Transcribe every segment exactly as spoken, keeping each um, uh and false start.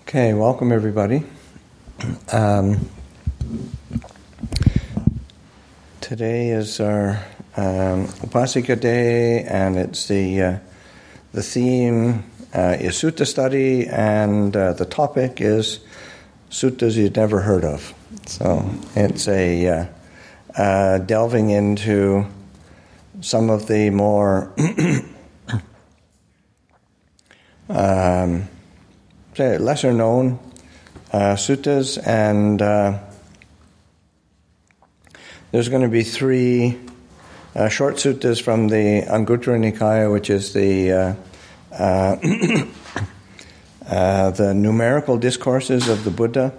Okay, welcome everybody. Um, today is our um, Upasika Day, and it's the uh, the theme uh, is Sutta study, and uh, the topic is suttas you'd never heard of. So it's a uh, uh, delving into some of the more um, lesser known uh, suttas, and uh, there's going to be three uh, short suttas from the Anguttara Nikaya, which is the uh, uh, uh, the numerical discourses of the Buddha.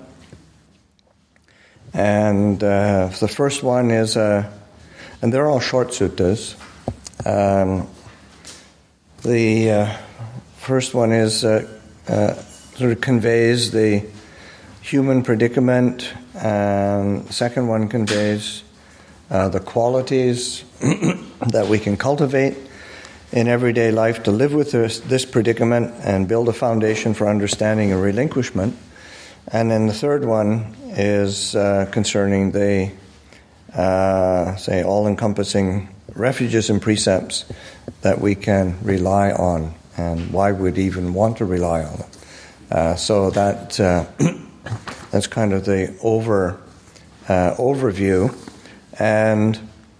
And uh, the first one is, uh, and they're all short suttas. Um, the uh, first one is uh, uh, sort of conveys the human predicament. Um, the second one conveys uh, the qualities that we can cultivate in everyday life to live with this, this predicament and build a foundation for understanding and relinquishment. And then the third one is uh, concerning the, uh, say, all-encompassing refuges and precepts that we can rely on, and why we'd even want to rely on them. Uh, so that uh, that's kind of the over uh, overview. And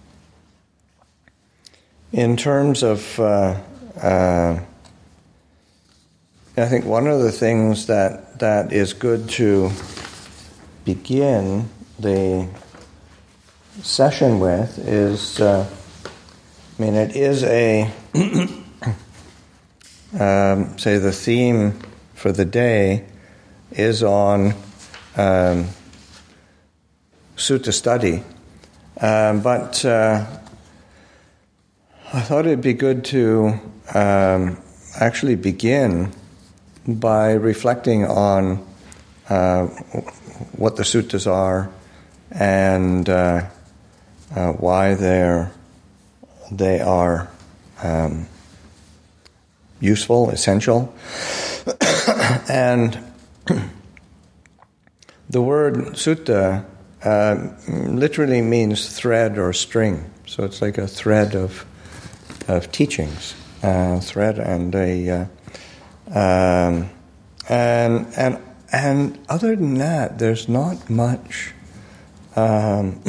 in terms of, uh, uh, I think one of the things that, that is good to begin the session with is, uh, I mean, it is a, um, say, the theme for the day is on um, sutta study. Um, but uh, I thought it'd be good to um, actually begin by reflecting on uh, what the suttas are and uh, uh, why they're they are um, useful, essential. And the word sutta uh, literally means thread or string. So it's like a thread of of teachings, uh, thread and a uh, um, and and and other than that, there's not much. Um,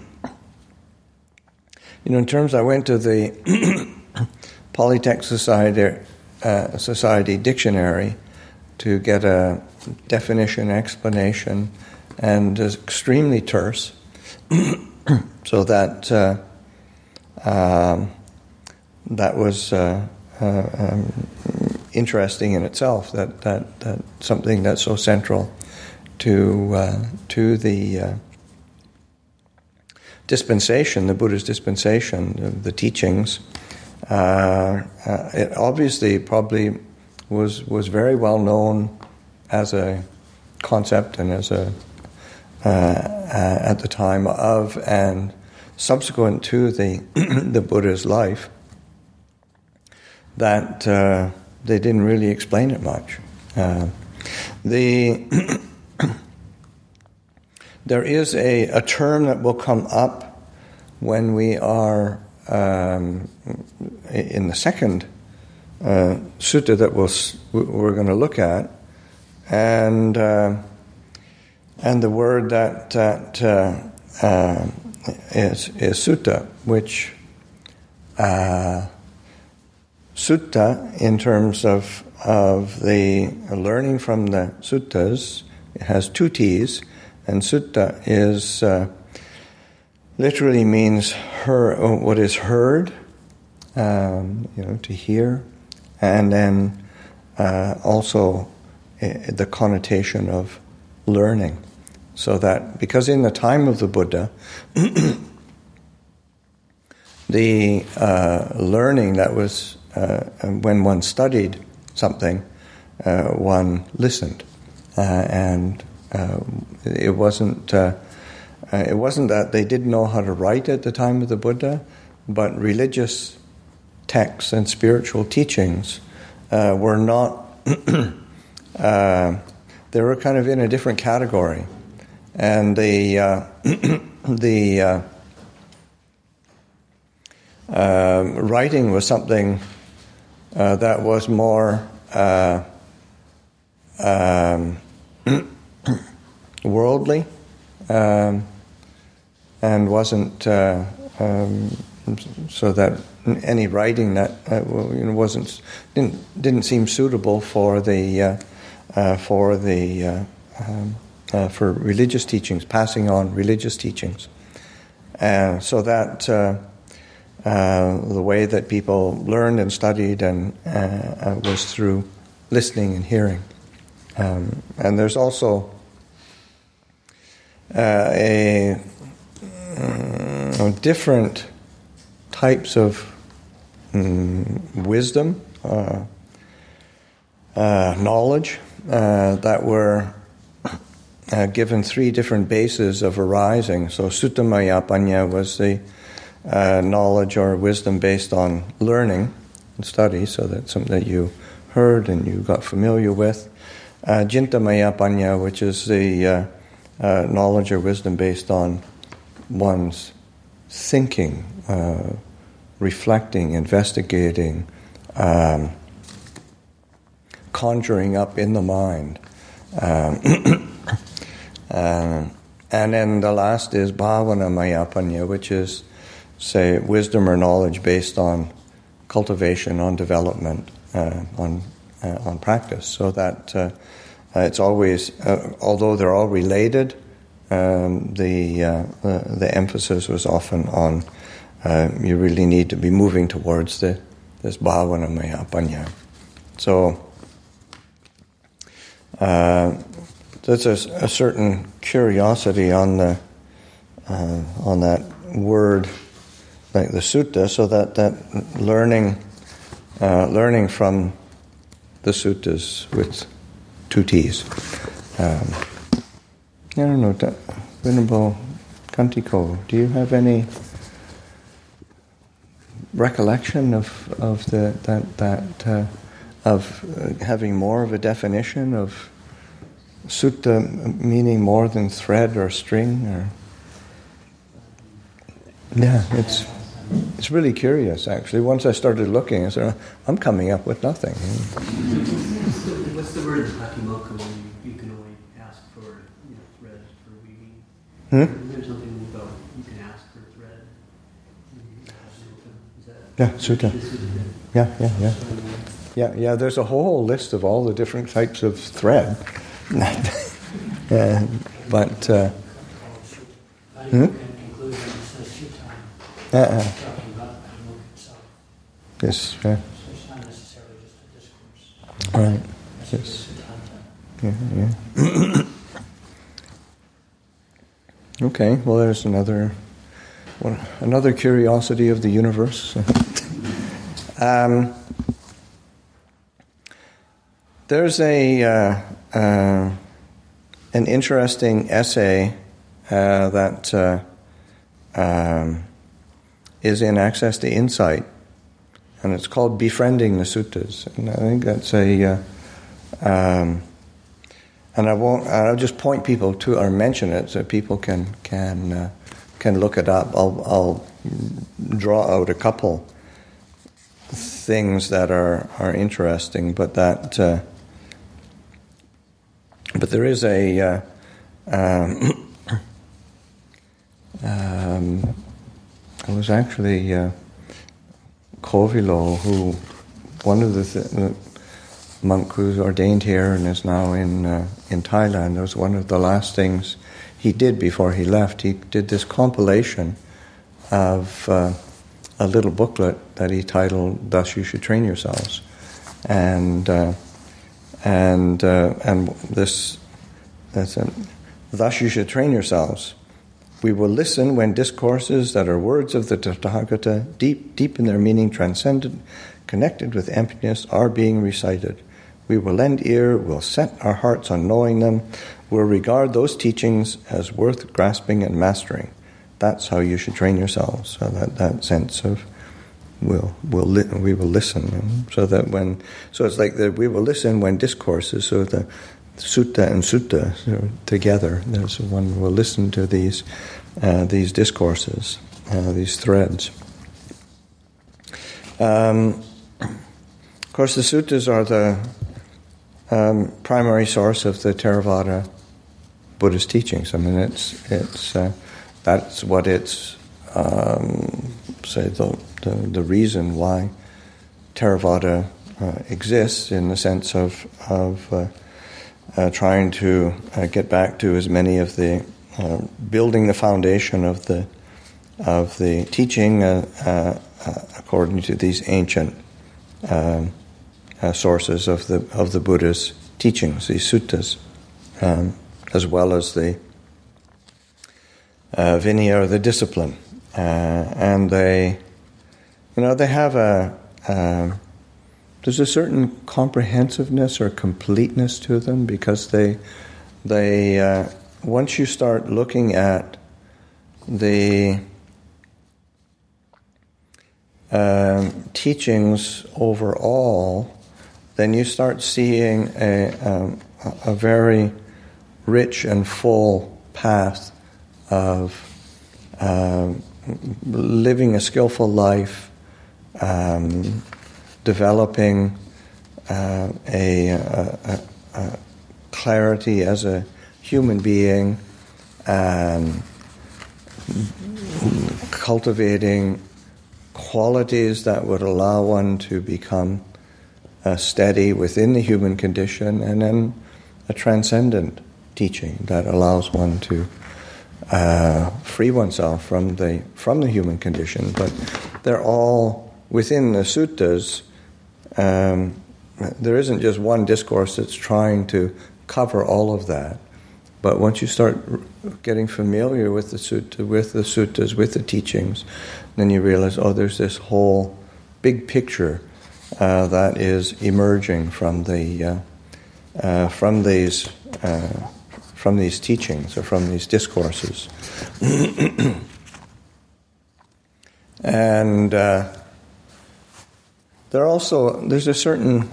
you know, in terms, I went to the Polytech Society uh, Society dictionary to get a definition, explanation, and is extremely terse, so that uh, um, that was uh, uh, um, interesting in itself. That that that something that's so central to uh, to the uh, dispensation, the Buddha's dispensation, the, the teachings. Uh, uh, it obviously probably was was very well known as a concept and as a uh, uh, at the time of and subsequent to the the Buddha's life, that uh, they didn't really explain it much. Uh, the there is a, a term that will come up when we are um, in the second Uh, sutta that we'll, we're going to look at, and uh, and the word that that uh, uh, is is sutta, which uh, sutta in terms of of the learning from the suttas, it has two T's, and sutta is uh, literally means her what is heard, um, you know, to hear. And then uh, also uh, the connotation of learning. So that, because in the time of the Buddha, the uh, learning that was, uh, when one studied something, uh, one listened. Uh, and uh, it wasn't uh, uh, it wasn't that they didn't know how to write at the time of the Buddha, but religious texts and spiritual teachings uh, were not uh, they were kind of in a different category, and the uh, the uh, uh, writing was something uh, that was more uh, um, worldly, um, and wasn't uh, um, so that any writing that uh, you know wasn't didn't didn't seem suitable for the uh, uh, for the uh, um, uh, for religious teachings, passing on religious teachings, and so that uh, uh, the way that people learned and studied and uh, uh, was through listening and hearing, um, and there's also uh, a uh, different types of um, wisdom, uh, uh, knowledge uh, that were uh, given three different bases of arising. So Suttamaya Panya was the uh, knowledge or wisdom based on learning and study, so that's something that you heard and you got familiar with. Uh, Jintamaya Panya, which is the uh, uh, knowledge or wisdom based on one's thinking, uh, reflecting, investigating, um, conjuring up in the mind. Um, um, and then the last is Bhavana Maya Panya, which is, say, wisdom or knowledge based on cultivation, on development, uh, on uh, on practice. So that uh, uh, it's always, uh, although they're all related, Um, the, uh, the the emphasis was often on uh, you really need to be moving towards the this bhavana maya panya. So uh, there's a, a certain curiosity on the uh, on that word, like the sutta, so that that learning uh, learning from the suttas with two T's. Um, I don't know, Venerable Kantiko, do you have any recollection of of the that that uh, of uh, having more of a definition of sutta meaning more than thread or string? Or yeah, it's it's really curious actually. Once I started looking, I said, I'm coming up with nothing. What's the word patimokkha when you, you can only ask for, you know, thread for weaving? Hmm? There's something about you can ask for thread. Is that yeah, sutta. Yeah, yeah, yeah. Yeah, yeah, there's a whole list of all the different types of thread. uh, but uh, hmm? Uh-uh. Yes, yeah. Right. Yes. Yeah, yeah. Okay. Well, there's another one, another curiosity of the universe. um, there's a uh, uh, an interesting essay uh, that uh, um, is in Access to Insight. And it's called Befriending the Suttas, and I think that's a. Uh, um, and I won't. I'll just point people to or mention it so people can can uh, can look it up. I'll I'll draw out a couple things that are, are interesting, but that. Uh, but there is a. Uh, um, um, it was actually. Uh, Kovilo, who one of the, th- the monk who's ordained here and is now in uh, in Thailand, was one of the last things he did before he left. He did this compilation of uh, a little booklet that he titled "Thus You Should Train Yourselves," and uh, and uh, and this that's a, "Thus You Should Train Yourselves." We will listen when discourses that are words of the Tathagata, deep, deep in their meaning, transcendent, connected with emptiness, are being recited. We will lend ear, will set our hearts on knowing them, will regard those teachings as worth grasping and mastering. That's how you should train yourselves. So that, that sense of we'll, we'll li- we will listen. So that when, so it's like that we will listen when discourses, so the sutta and sutta together. There's one will listen to these uh, these discourses, uh, these threads. Um, of course, the suttas are the um, primary source of the Theravada Buddhist teachings. I mean, it's it's uh, that's what it's um, say the, the the reason why Theravada uh, exists, in the sense of of uh, uh, trying to uh, get back to as many of the uh, building the foundation of the of the teaching uh, uh, uh, according to these ancient um, uh, sources of the of the Buddha's teachings, these suttas, um, as well as the uh, vinaya, or the discipline, uh, and they, you know, they have a um, there's a certain comprehensiveness or completeness to them, because they they uh, once you start looking at the Um, teachings overall, then you start seeing a, um, a very rich and full path of um, living a skillful life, um, developing uh, a, a, a clarity as a human being, and cultivating qualities that would allow one to become uh, steady within the human condition, and then a transcendent teaching that allows one to uh, free oneself from the from the human condition. But they're all within the suttas. Um, there isn't just one discourse that's trying to cover all of that. But once you start getting familiar with the sutta, with the suttas, with the teachings, then you realize, oh, there's this whole big picture uh, that is emerging from the uh, uh, from these uh, from these teachings, or from these discourses, and uh, there also there's a certain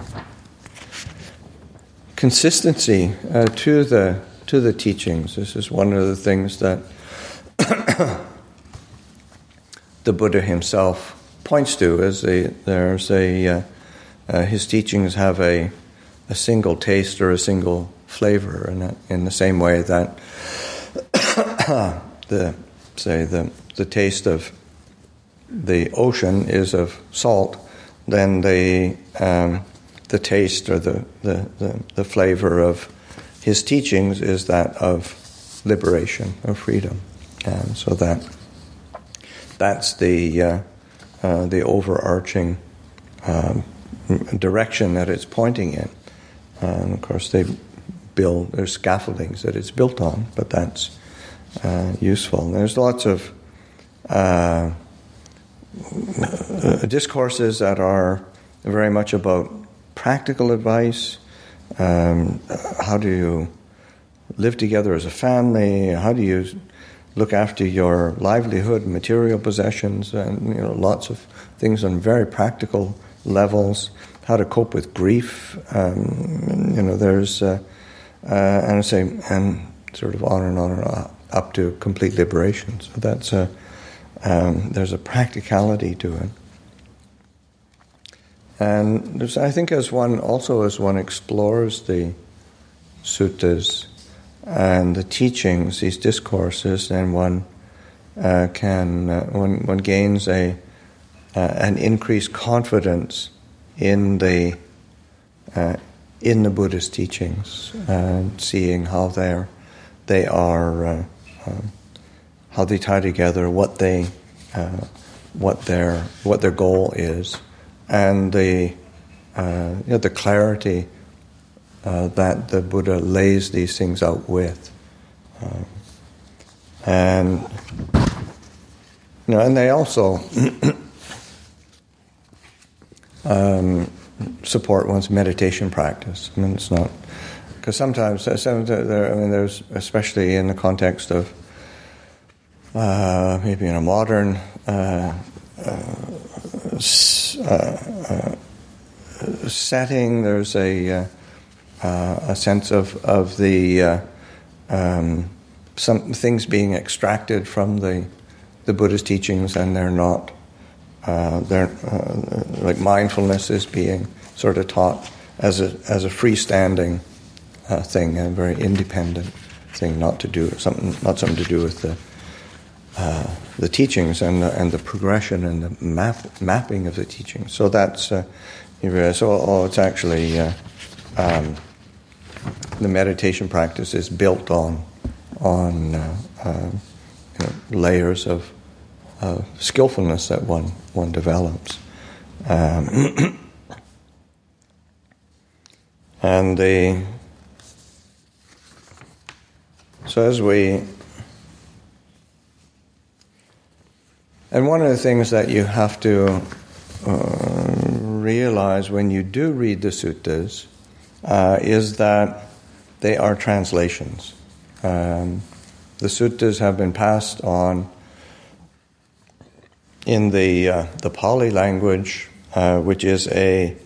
consistency uh, to the. to the teachings. This is one of the things that the Buddha himself points to, as a, there's a uh, uh, his teachings have a a single taste or a single flavor, and in the same way that the say the the taste of the ocean is of salt, then the um, the taste or the, the, the, the flavor of his teachings is that of liberation, of freedom, and so that that's the uh, uh, the overarching um, direction that it's pointing in. And of course, they build there's scaffoldings that it's built on, but that's uh, useful. There's lots of uh, discourses that are very much about practical advice. Um, how do you live together as a family? How do you look after your livelihood, material possessions, and you know, lots of things on very practical levels. How to cope with grief. Um, you know, there's uh, uh, and I say and sort of on and on and on up to complete liberation. So that's a um, there's a practicality to it. And there's, I think, as one also as one explores the suttas and the teachings, these discourses, then one uh, can uh, one one gains a uh, an increased confidence in the uh, in the Buddhist teachings, and seeing how they're they are uh, uh, how they tie together, what they uh, what their what their goal is. And the uh, you know, the clarity uh, that the Buddha lays these things out with, uh, and you know, and they also um, support one's meditation practice. I mean, it's not because sometimes, sometimes there, I mean, there's especially in the context of uh, maybe in a modern. Uh, uh, Uh, uh, setting, there's a uh, uh, a sense of of the uh, um, some things being extracted from the the Buddha's teachings, and they're not. Uh, they're uh, like mindfulness is being sort of taught as a as a freestanding uh, thing, a very independent thing, not to do something, not something to do with the uh, the teachings and the, and the progression and the map mapping of the teachings. So that's uh, so oh, it's actually uh, um, the meditation practice is built on on uh, uh, you know, layers of uh, skillfulness that one one develops, um, and the so as we and one of the things that you have to uh, realize when you do read the suttas uh, is that they are translations. Um, the suttas have been passed on in the uh, the Pali language, uh, which is a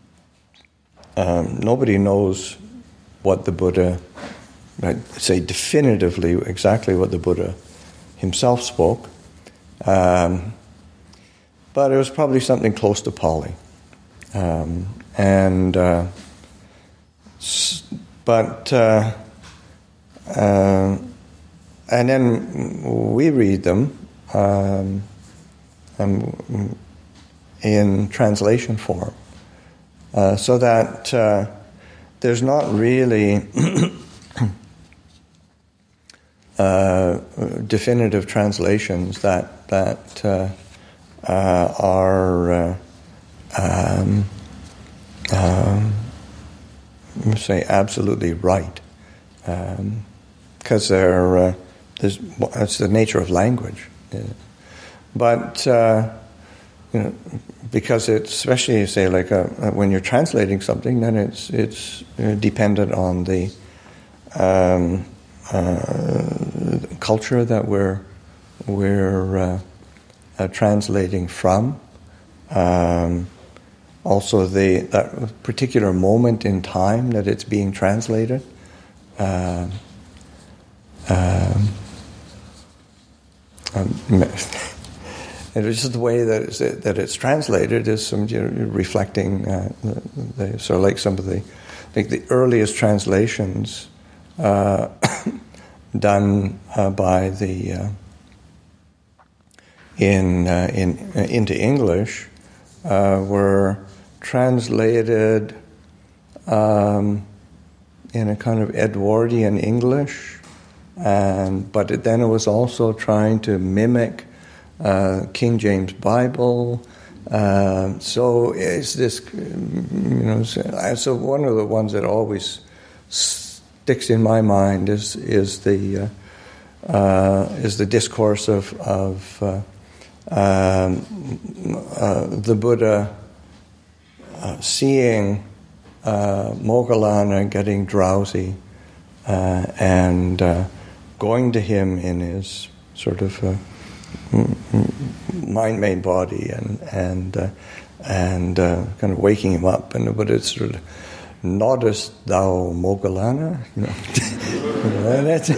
um, nobody knows what the Buddha, I'd say definitively exactly what the Buddha himself spoke, um, but it was probably something close to Pali, um, and uh, but. Uh, Uh, and then we read them um, um, in translation form, uh, so that uh, there's not really uh, definitive translations that that uh, uh, are uh, um, um, say absolutely right. Um, Because they're, uh, there's, it's the nature of language, yeah. But uh, you know, because it's especially say like a, when you're translating something, then it's it's dependent on the um, uh, culture that we're we're uh, uh, translating from. Um, also, the that particular moment in time that it's being translated. Uh, Um, um, it was just the way that it's, that it's translated is some you know, reflecting uh, the, the so like some of the like the earliest translations uh, done uh, by the uh, in uh, in uh, into English uh, were translated um, in a kind of Edwardian English. And, but it, then it was also trying to mimic uh, King James Bible. Uh, so it's this, you know. So one of the ones that always sticks in my mind is is the uh, uh, is the discourse of of uh, um, uh, the Buddha uh, seeing uh, Moggallana getting drowsy uh, and. Uh, going to him in his sort of uh, mind-made body and and uh, and uh, kind of waking him up, and but it's sort of noddest thou Moggallana, you know. You know, that's,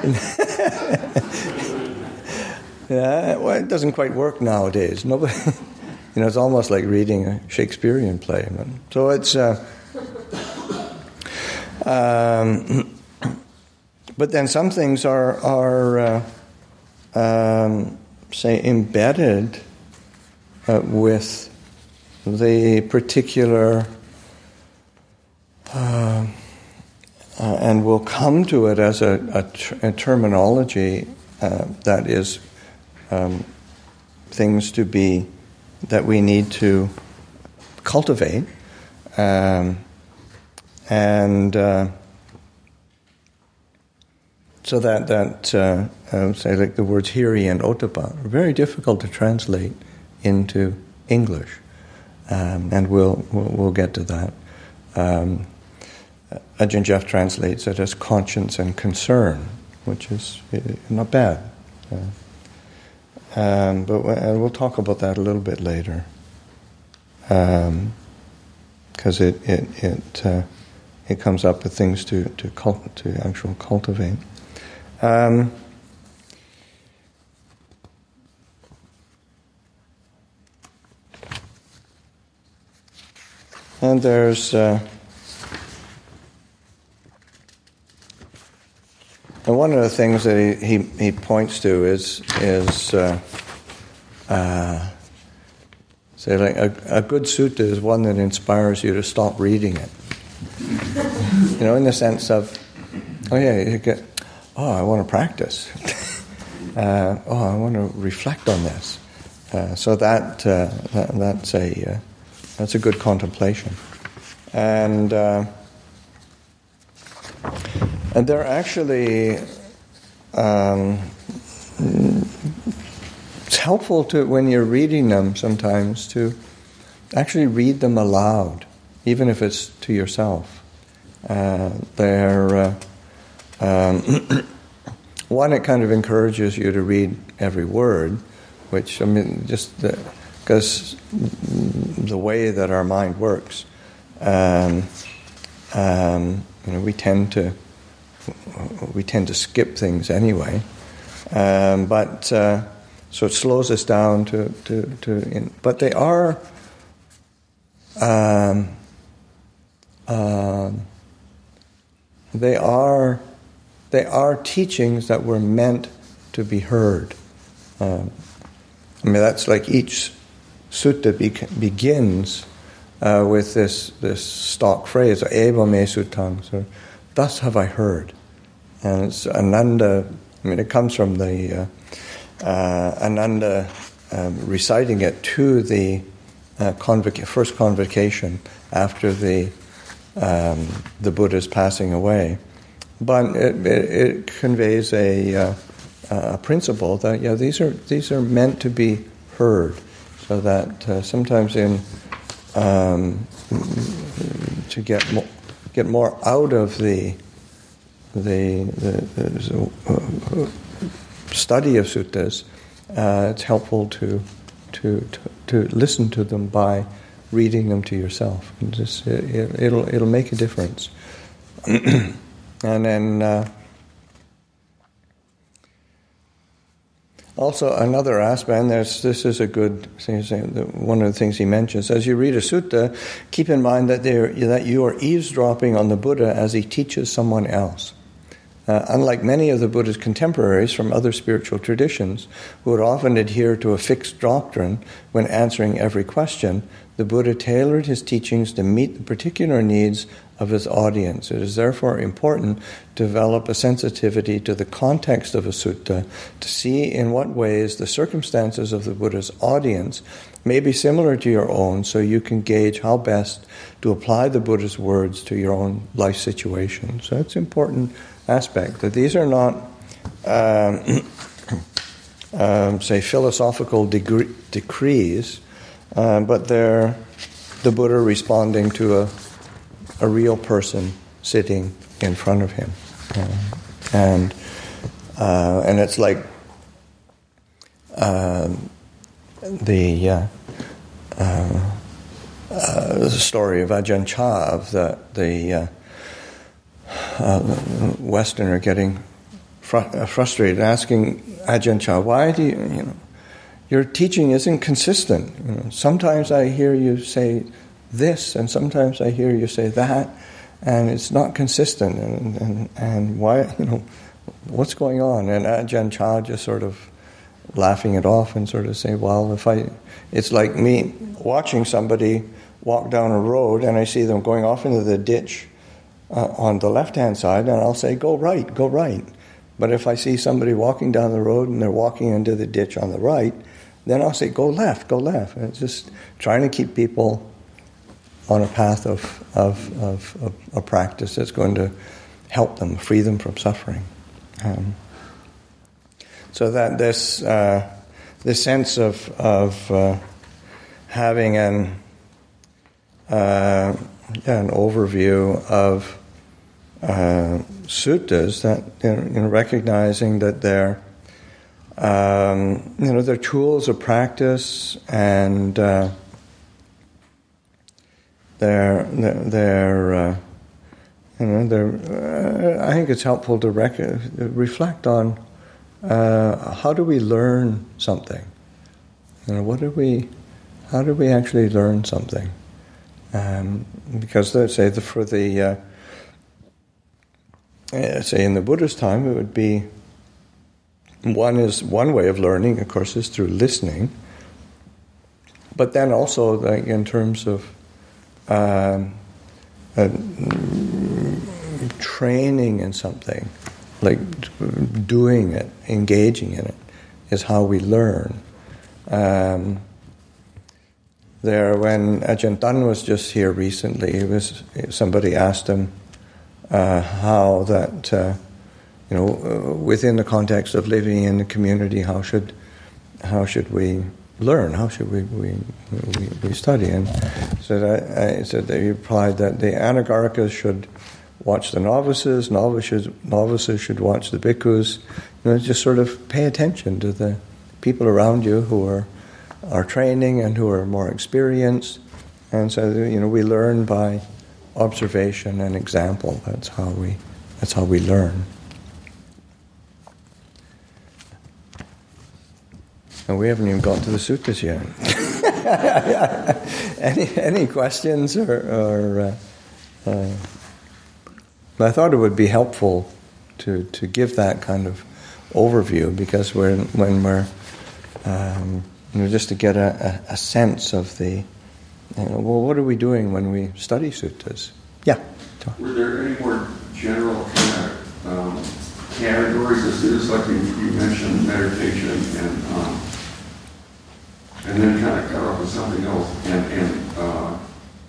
yeah, well, it doesn't quite work nowadays. Nobody, you know, it's almost like reading a Shakespearean play. So it's. Uh, um, But then some things are, are uh, um, say, embedded uh, with the particular, uh, uh, and we'll come to it as a, a, tr- a terminology uh, that is um, things to be, that we need to cultivate, um, and uh, So that, that uh, uh, say like the words hiri and ottappa are very difficult to translate into English, um, and we'll, we'll we'll get to that. Um, Ajahn Jeff translates it as conscience and concern, which is uh, not bad. Uh, um, but we'll, we'll talk about that a little bit later, because um, it it it uh, he comes up with things to to cult, to actually cultivate. Um, and there's uh, and one of the things that he he, he points to is is uh, uh, say like a, a good sutta is one that inspires you to stop reading it. You know, in the sense of, oh yeah, you get, oh, I want to practice. uh, oh, I want to reflect on this. Uh, so that, uh, that that's a uh, that's a good contemplation, and uh, and they're actually um, it's helpful to when you're reading them sometimes to actually read them aloud, even if it's to yourself. Uh, they're uh, um, one, it kind of encourages you to read every word, which I mean, just because the, the way that our mind works, um, um, you know, we tend to we tend to skip things anyway. Um, but uh, so it slows us down to to, to in, but they are. Um, um, They are, they are teachings that were meant to be heard. Um, I mean, that's like each sutta be- begins uh, with this this stock phrase, "Eva me suttang," so thus have I heard, and it's Ananda. I mean, it comes from the uh, uh, Ananda um, reciting it to the uh, convoc- first convocation after the. Um, the Buddha's passing away, but it, it, it conveys a, uh, a principle that yeah these are these are meant to be heard, so that uh, sometimes in um, to get more, get more out of the the, the, the uh, study of suttas, uh, it's helpful to, to to to listen to them by reading them to yourself. And just, it, it'll it'll make a difference. And then uh, also another aspect, and there's, this is a good thing, one of the things he mentions, as you read a sutta, keep in mind that, that you are eavesdropping on the Buddha as he teaches someone else. Uh, unlike many of the Buddha's contemporaries from other spiritual traditions, who would often adhere to a fixed doctrine when answering every question, the Buddha tailored his teachings to meet the particular needs of his audience. It is therefore important to develop a sensitivity to the context of a sutta, to see in what ways the circumstances of the Buddha's audience may be similar to your own, so you can gauge how best to apply the Buddha's words to your own life situation. So it's important aspect, that these are not, um, um, say, philosophical degree, decrees, uh, but they're the Buddha responding to a, a real person sitting in front of him. Uh, and uh, and it's like uh, the, uh, uh, uh, the story of Ajahn Chah, of the, the uh, Uh, Westerner getting fr- uh, frustrated, asking Ajahn Chah, "Why do you, you know, your teaching isn't consistent? You know, sometimes I hear you say this, and sometimes I hear you say that, and it's not consistent. And and, and why, you know, what's going on?" And Ajahn Chah just sort of laughing it off and sort of saying, "Well, if I, it's like me watching somebody walk down a road, and I see them going off into the ditch." Uh, on the left-hand side, and I'll say, go right, go right. But if I see somebody walking down the road and they're walking into the ditch on the right, then I'll say, go left, go left. And it's just trying to keep people on a path of, of, of, of a practice that's going to help them, free them from suffering. Um, so that this uh, this sense of, of uh, having an uh, yeah, an overview of uh, suttas, that you know, you know, recognizing that they're um, you know they're tools of practice, and uh, they're they're uh, You know, there, uh, I think it's helpful to rec- reflect on uh, how do we learn something. You know, what do we? How do we actually learn something? Um, because let's say the, for the uh, uh, say in the Buddha's time, it would be one is one way of learning, of course, is through listening. But then also, like in terms of um, uh, training in something, like doing it, engaging in it, is how we learn. Um, there, when Ajahn Tan was just here recently, it was somebody asked him uh, how that, uh, you know, uh, within the context of living in the community, how should how should we learn? How should we we, we, we study? And so that, I said that he replied that the Anagarikas should watch the novices, novices novices should watch the bhikkhus. You know, just sort of pay attention to the people around you who are are training and who are more experienced. And so, you know, we learn by observation and example. That's how we that's how we learn. And we haven't even got to the suttas yet. any any questions or, or uh, uh, I thought it would be helpful to, to give that kind of overview, because we're, when we're um, you know, just to get a, a, a sense of the, you know, well, what are we doing when we study suttas? Yeah. Were there any more general kind of um, categories of suttas, like you, you mentioned meditation and um, and then kind of cut off with something else and and uh,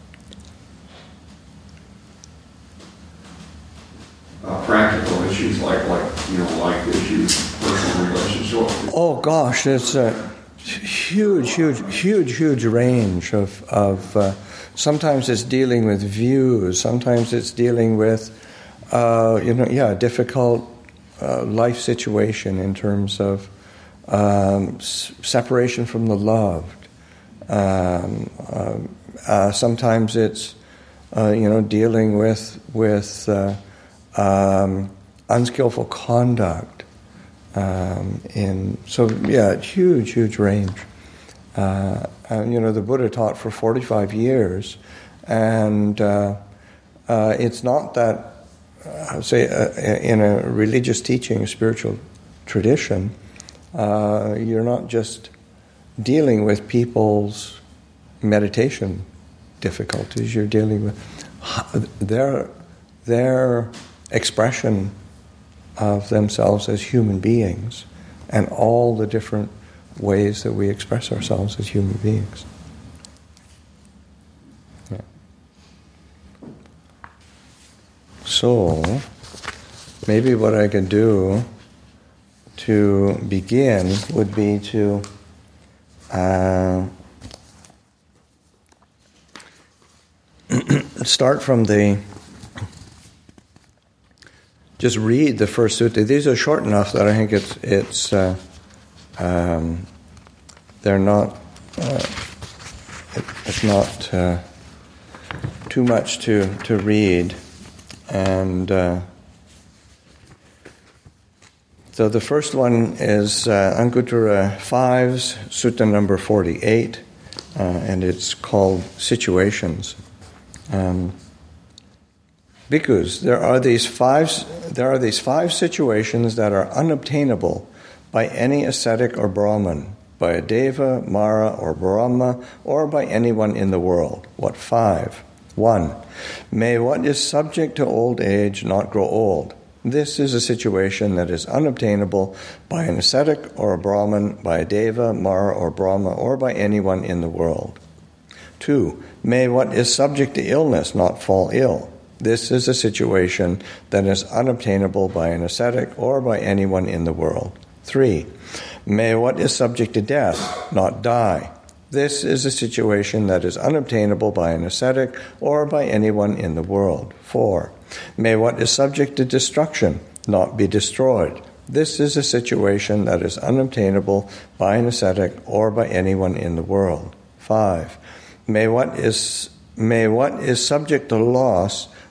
uh, practical issues like like you know like issues, personal relationships. Oh gosh, it's a huge, huge, huge, huge range of of. Uh, sometimes it's dealing with views. Sometimes it's dealing with, uh, you know, yeah, difficult uh, life situation in terms of um, s- separation from the loved. Um, uh, uh, sometimes it's, uh, you know, dealing with with uh, um, unskillful conduct. Um, in so yeah, huge, huge range. Uh, and you know, the Buddha taught for forty-five years, and uh, uh, it's not that, uh, say, uh, in a religious teaching, a spiritual tradition, uh, you're not just dealing with people's meditation difficulties. You're dealing with their their expression of themselves as human beings, and all the different ways that we express ourselves as human beings. Yeah. So, maybe what I could do to begin would be to uh, start from the Just read the first sutta. These are short enough that I think it's it's uh, um, they're not uh, it, it's not uh, too much to to read, and uh, so the first one is uh, Anguttara five's sutta number forty-eight, uh, and it's called Situations. Um, Bhikkhus, there are these five there are these five situations that are unobtainable by any ascetic or Brahman, by a Deva, Mara, or Brahma, or by anyone in the world. What five? One, may what is subject to old age not grow old. This is a situation that is unobtainable by an ascetic or a Brahman, by a Deva, Mara, or Brahma, or by anyone in the world. Two, may what is subject to illness not fall ill. This is a situation that is unobtainable by an ascetic or by anyone in the world. Three, may what is subject to death not die. This is a situation that is unobtainable by an ascetic or by anyone in the world. Four, may what is subject to destruction not be destroyed. This is a situation that is unobtainable by an ascetic or by anyone in the world. Five, may what is may what is subject to loss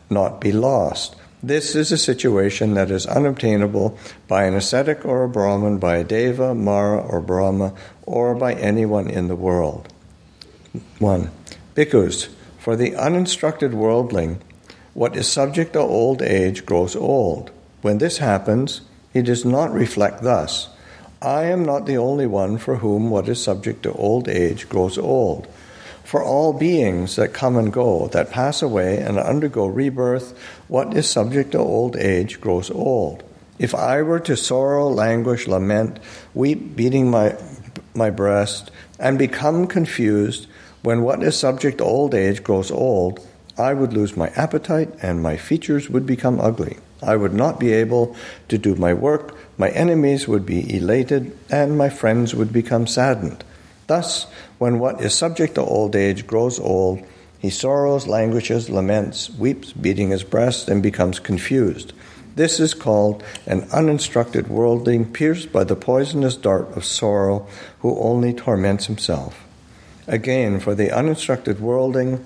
not be lost. This is a situation that is unobtainable by an ascetic or a Brahman, by a Deva, Mara, or Brahma, or by anyone in the world. One. Bhikkhus, for the uninstructed worldling, what is subject to old age grows old. When this happens, he does not reflect thus: I am not the only one for whom what is subject to old age grows old. For all beings that come and go, that pass away and undergo rebirth, what is subject to old age grows old. If I were to sorrow, languish, lament, weep, beating my, my breast, and become confused when what is subject to old age grows old, I would lose my appetite and my features would become ugly. I would not be able to do my work, my enemies would be elated, and my friends would become saddened. Thus, when what is subject to old age grows old, he sorrows, languishes, laments, weeps, beating his breast, and becomes confused. This is called an uninstructed worldling, pierced by the poisonous dart of sorrow, who only torments himself. Again, for the uninstructed worldling,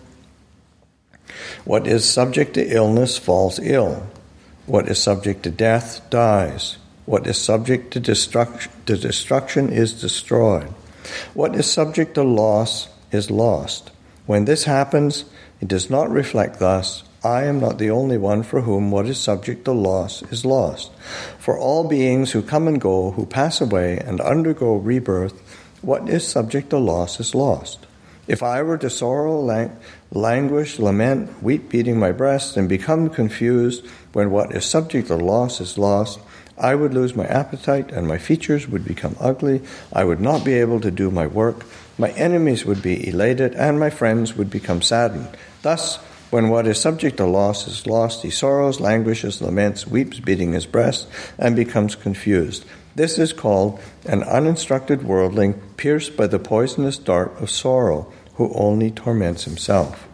what is subject to illness falls ill. What is subject to death dies. What is subject to destruction, to destruction is destroyed. What is subject to loss is lost. When this happens, it does not reflect thus: I am not the only one for whom what is subject to loss is lost. For all beings who come and go, who pass away and undergo rebirth, what is subject to loss is lost. If I were to sorrow, lang- languish, lament, weep, beating my breast, and become confused when what is subject to loss is lost, I would lose my appetite and my features would become ugly. I would not be able to do my work. My enemies would be elated and my friends would become saddened. Thus, when what is subject to loss is lost, he sorrows, languishes, laments, weeps, beating his breast, and becomes confused. This is called an uninstructed worldling, pierced by the poisonous dart of sorrow, who only torments himself.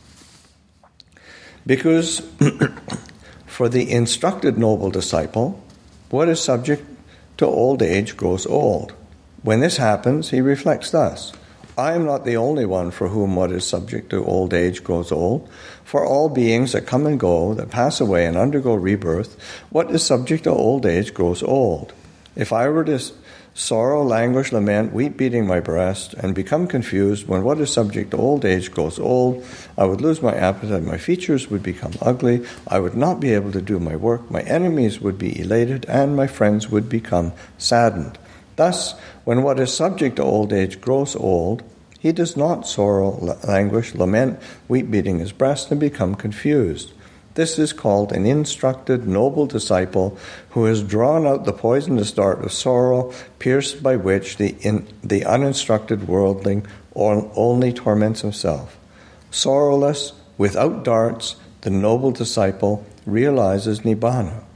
Because for the instructed noble disciple, what is subject to old age grows old. When this happens, he reflects thus: I am not the only one for whom what is subject to old age grows old. For all beings that come and go, that pass away and undergo rebirth, what is subject to old age grows old. If I were to sorrow, languish, lament, weep, beating my breast, and become confused when what is subject to old age grows old, I would lose my appetite, my features would become ugly, I would not be able to do my work, my enemies would be elated, and my friends would become saddened. Thus, when what is subject to old age grows old, he does not sorrow, languish, lament, weep, beating his breast, and become confused. This is called an instructed, noble disciple who has drawn out the poisonous dart of sorrow, pierced by which the, in, the uninstructed worldling only torments himself. Sorrowless, without darts, the noble disciple realizes Nibbana.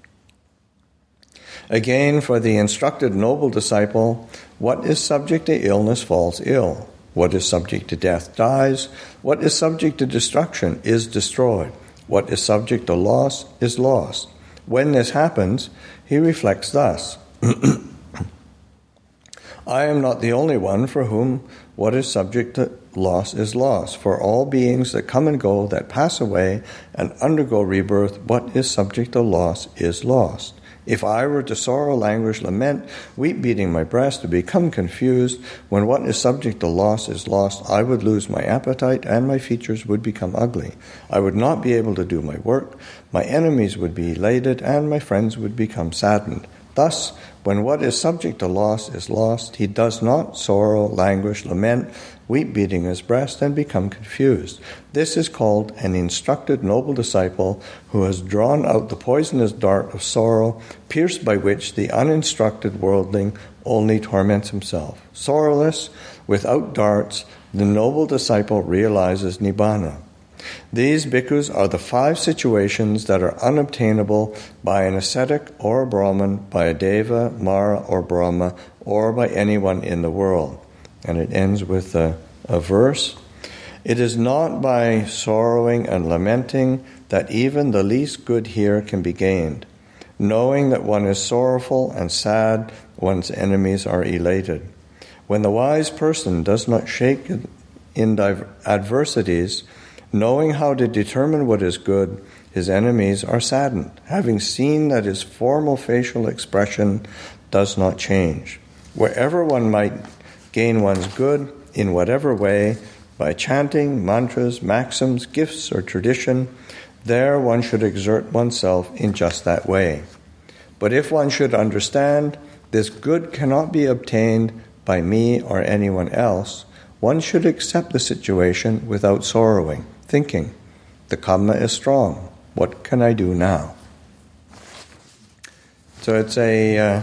Again, for the instructed noble disciple, what is subject to illness falls ill. What is subject to death dies. What is subject to destruction is destroyed. What is subject to loss is lost. When this happens, he reflects thus: I am not the only one for whom what is subject to loss is lost. For all beings that come and go, that pass away and undergo rebirth, what is subject to loss is lost. If I were to sorrow, languish, lament, weep, beating my breast, to become confused when what is subject to loss is lost, I would lose my appetite and my features would become ugly. I would not be able to do my work. My enemies would be elated and my friends would become saddened. Thus, when what is subject to loss is lost, he does not sorrow, languish, lament, weep, beating his breast, and become confused. This is called an instructed noble disciple who has drawn out the poisonous dart of sorrow, pierced by which the uninstructed worldling only torments himself. Sorrowless, without darts, the noble disciple realizes Nibbana. These bhikkhus are the five situations that are unobtainable by an ascetic or a Brahman, by a Deva, Mara, or Brahma, or by anyone in the world. And it ends with a, a verse. It is not by sorrowing and lamenting that even the least good here can be gained. Knowing that one is sorrowful and sad, one's enemies are elated. When the wise person does not shake in adversities, Knowing how to determine what is good, his enemies are saddened, having seen that his formal facial expression does not change. Wherever one might gain one's good, in whatever way, by chanting, mantras, maxims, gifts, or tradition, there one should exert oneself in just that way. But if one should understand this good cannot be obtained by me or anyone else, one should accept the situation without sorrowing, thinking, the karma is strong. What can I do now? So it's a uh,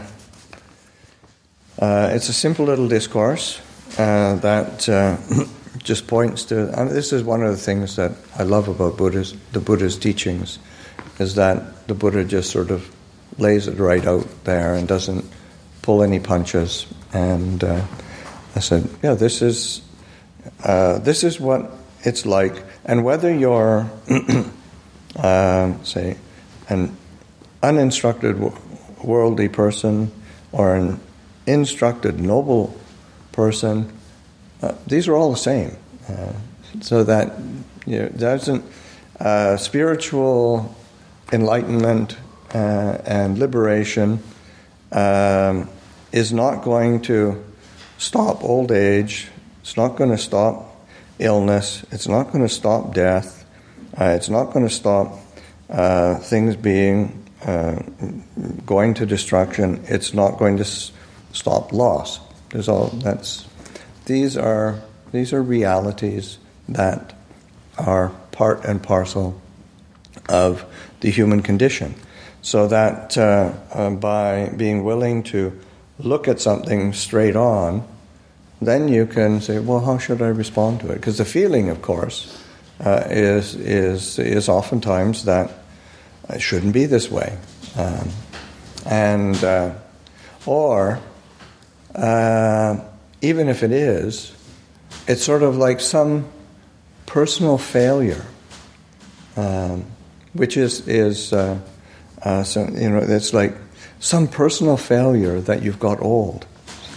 uh, it's a simple little discourse uh, that uh, just points to. And this is one of the things that I love about Buddha's the Buddha's teachings, is that the Buddha just sort of lays it right out there and doesn't pull any punches. And uh, I said, yeah, this is uh, this is what it's like. And whether you're, uh, say, an uninstructed worldly person or an instructed noble person, uh, these are all the same. Uh, so that you know, doesn't uh, spiritual enlightenment uh, and liberation um, is not going to stop old age. It's not going to stop illness. It's not going to stop death. Uh, it's not going to stop uh, things being uh, going to destruction. It's not going to s- stop loss. There's all that's. These are these are realities that are part and parcel of the human condition. So that uh, uh, by being willing to look at something straight on, then you can say, well, how should I respond to it? Because the feeling, of course, uh, is is is oftentimes that it shouldn't be this way, um, and uh, or uh, even if it is, it's sort of like some personal failure, um, which is is uh, uh, so, you know, it's like some personal failure that you've got old.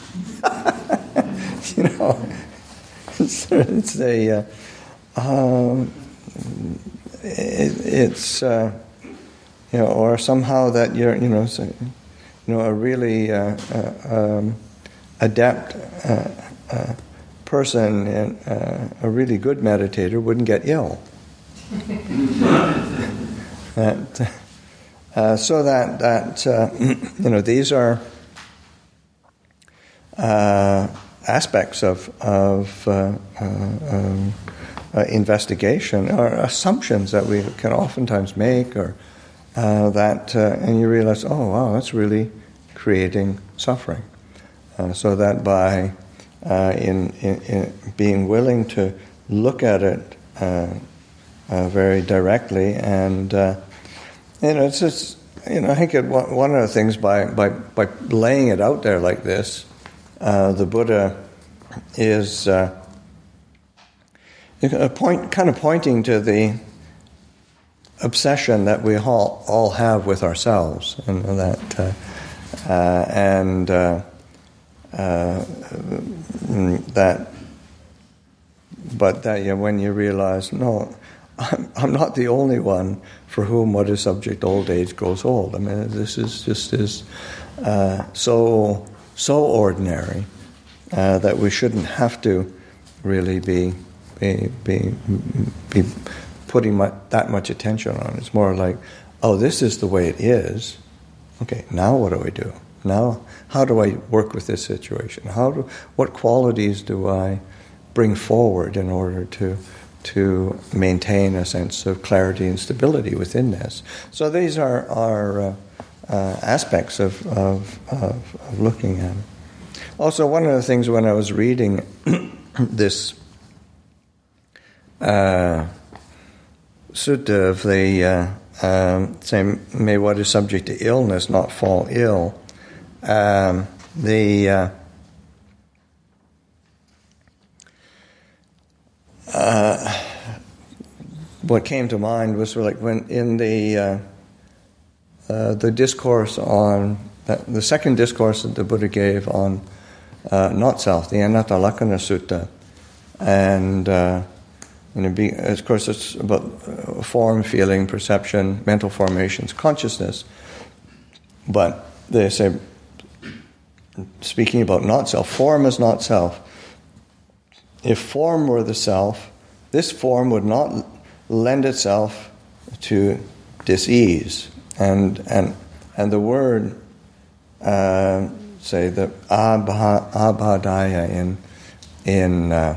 You know, it's, it's a, uh, um, it, it's, uh, you know, or somehow that you're, you know, so, you know, a really uh, uh, um, adept uh, uh, person and uh, a really good meditator wouldn't get ill. that, uh, so that that uh, you know, these are. Uh, aspects of of uh, uh, um, uh, investigation or assumptions that we can oftentimes make, or uh, that, uh, and you realize, oh wow, that's really creating suffering. Uh, so that by uh, in, in, in being willing to look at it uh, uh, very directly, and uh, you know, it's just, you know, I think it, one of the things by by by laying it out there like this. Uh, the Buddha is uh, a point, kind of pointing to the obsession that we all, all have with ourselves, and that, uh, uh, and uh, uh, that, but that, you know, when you realize, no, I'm, I'm not the only one for whom what is subject to old age grows old. I mean, this is just is uh, so. so ordinary uh, that we shouldn't have to really be be be, be putting much, that much attention on. It's more like, oh, this is the way it is. Okay, now what do I do? Now, how do I work with this situation? How do, what qualities do I bring forward in order to to maintain a sense of clarity and stability within this? So these are are. Uh, Uh, aspects of, of, of, of looking at it. Also, one of the things when I was reading this uh, sutta of the uh, um, saying, may what is subject to illness not fall ill, um, the uh, uh, what came to mind was like when in the uh, Uh, the discourse on, uh, the second discourse that the Buddha gave on uh, not self, the Anatta Lakkhana Sutta, and uh, You know, be, of course, it's about uh, form, feeling, perception, mental formations, consciousness. But they say, speaking about not self, form is not self. If form were the self, this form would not lend itself to dis-ease. And and and the word, uh, say the abha, abhadaya in in uh,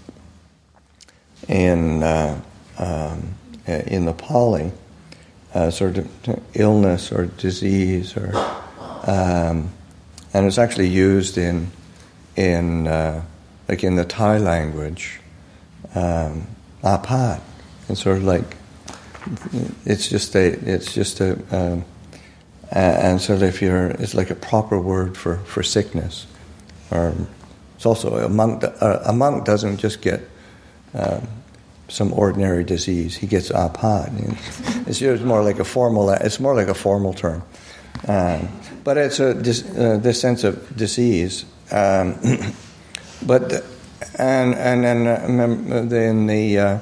in uh, um, in the Pali, uh, sort of illness or disease, or um, and it's actually used in in uh, like in the Thai language, um, apat. It's sort of like it's just a it's just a um, and so if you're it's like a proper word for, for sickness, or it's also a monk. A monk doesn't just get um, some ordinary disease; he gets apat. It's used more like a formal. It's more like a formal term, um, but it's a this, uh, this sense of disease. Um, but and and and then the uh,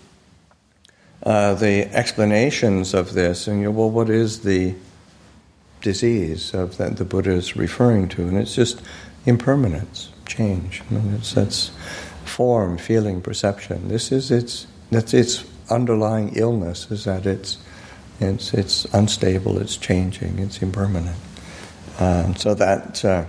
uh, the explanations of this, and you know, well, what is the disease of that the Buddha is referring to? And it's just impermanence, change. I mean, it's that's form, feeling, perception. This is its that's its underlying illness. Is that it's it's it's unstable, it's changing, it's impermanent. Um, so that uh,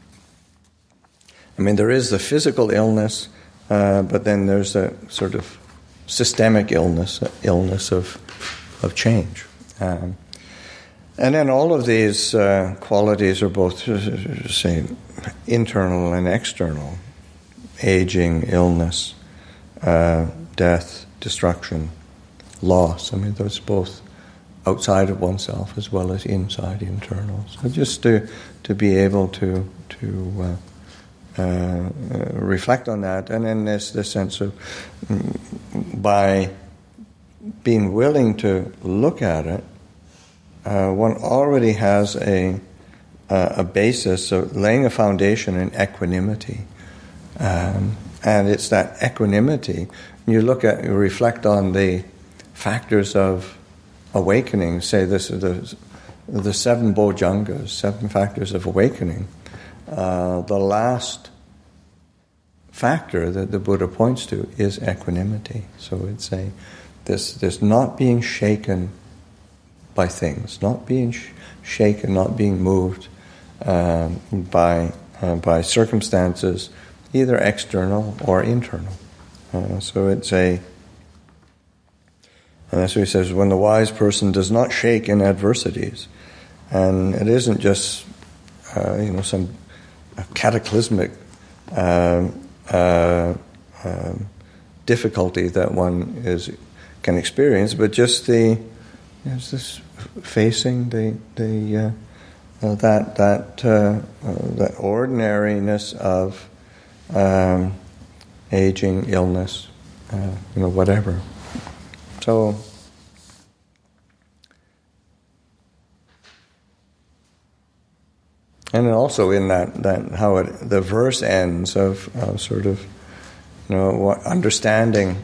I mean, there is the physical illness, uh, but then there's a sort of systemic illness, illness of of change. Um, And then all of these uh, qualities are both, uh, say, internal and external. Aging, illness, uh, death, destruction, loss. I mean, those both outside of oneself as well as inside, internal. So just to to be able to to uh, uh, reflect on that, and then there's the sense of mm, by being willing to look at it. Uh, one already has a uh, a basis of laying a foundation in equanimity, um, and it's that equanimity. You look at, you reflect on the factors of awakening. Say this is the the seven bojjhangas, seven factors of awakening. Uh, the last factor that the Buddha points to is equanimity. So it's a this this not being shaken by things, not being sh- shaken, not being moved um, by uh, by circumstances, either external or internal. Uh, so it's a, and that's what he says, when the wise person does not shake in adversities, and it isn't just uh, you know some cataclysmic uh, uh, uh, difficulty that one is can experience, but just the Is this facing the the uh, uh, that that uh, uh, that ordinariness of um, aging, illness, uh, you know, whatever. So, and then also in that that how it the verse ends of uh, sort of you know what understanding.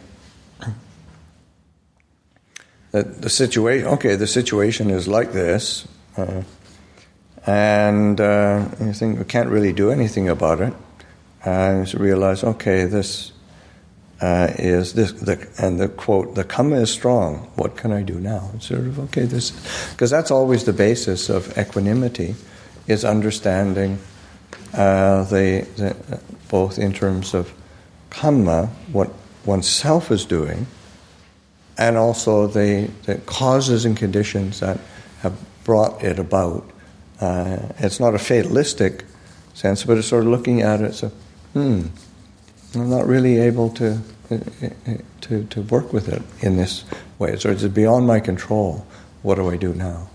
That the situation, okay, the situation is like this, uh, and uh, you think we can't really do anything about it. And you realize, okay, this uh, is this, the, and the quote, the karma is strong. What can I do now? It's sort of okay, this, because that's always the basis of equanimity, is understanding uh, the, the both in terms of karma, what oneself is doing, and also the, the causes and conditions that have brought it about. Uh, it's not a fatalistic sense, but it's sort of looking at it, so, hmm, I'm not really able to to to work with it in this way. So it's beyond my control. What do I do now?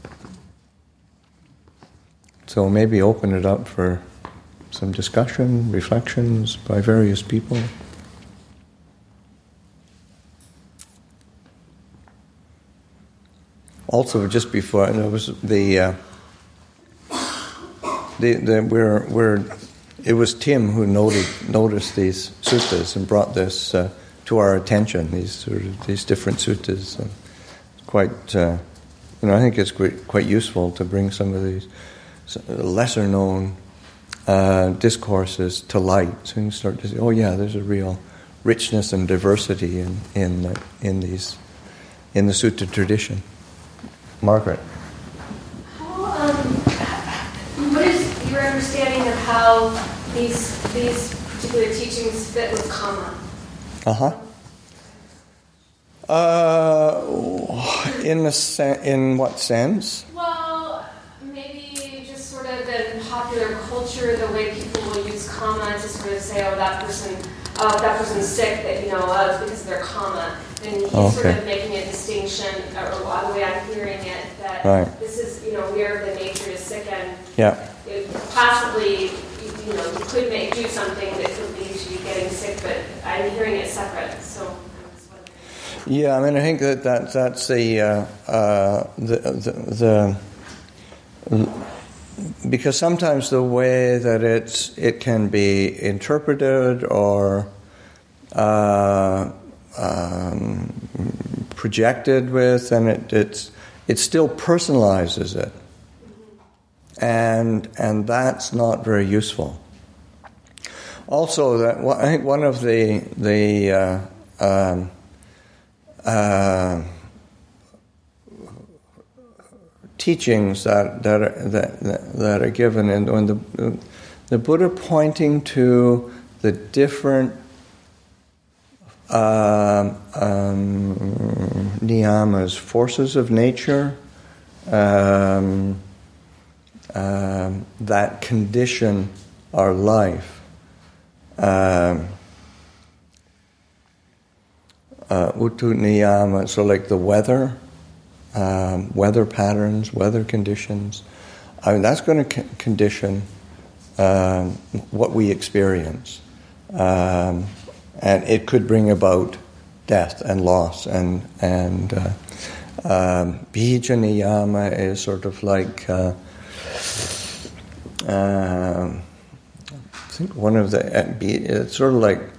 So maybe open it up for some discussion, reflections by various people. Also, just before there was the uh, the, the we're we're it was Tim who noted noticed these suttas and brought this uh, to our attention. These sort of these different suttas, uh, quite uh, you know I think it's quite, quite useful to bring some of these lesser known uh, discourses to light, so you start to say, oh yeah, there's a real richness and diversity in in uh, in these in the sutta tradition. Margaret. How, um, what is your understanding of how these these particular teachings fit with karma? Uh-huh. Uh In the sen- in what sense? Well, maybe just sort of in popular culture, the way people will use karma to sort of say, oh, that person, uh, that person's sick, that you know, uh, it's because of their karma. And he's okay. sort of making a distinction, or the way I'm hearing it, that right. this is, you know, where the nature is sick, and yeah. it possibly, you know, you could make do something that could lead to you getting sick, but I'm hearing it separate. So. Yeah, I mean, I think that, that that's the, uh, uh, the, the the because sometimes the way that it's it can be interpreted or uh, um, projected with, and it it's it still personalizes it, and and that's not very useful. Also, that I think one of the the uh, um, Uh, teachings that that are, that, that are given, and when the the Buddha pointing to the different uh, um, niyamas, forces of nature, um, um, that condition our life. Um, Uh, Uttu niyama, so like the weather, um, weather patterns, weather conditions. I mean, that's going to c- condition um, what we experience, um, and it could bring about death and loss. And and uh, um, bija niyama is sort of like uh, uh, I think one of the it's sort of like.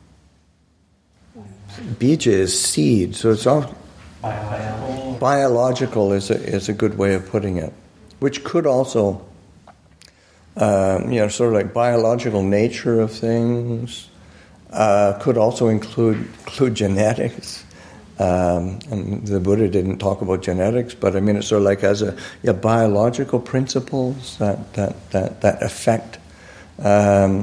Bija is seed, so it's all biological. Biological is a, is a good way of putting it, which could also, um, you know, sort of like biological nature of things, uh, could also include include genetics. Um, and the Buddha didn't talk about genetics, but I mean, it's sort of like as a yeah, biological principles that that that that affect. Um,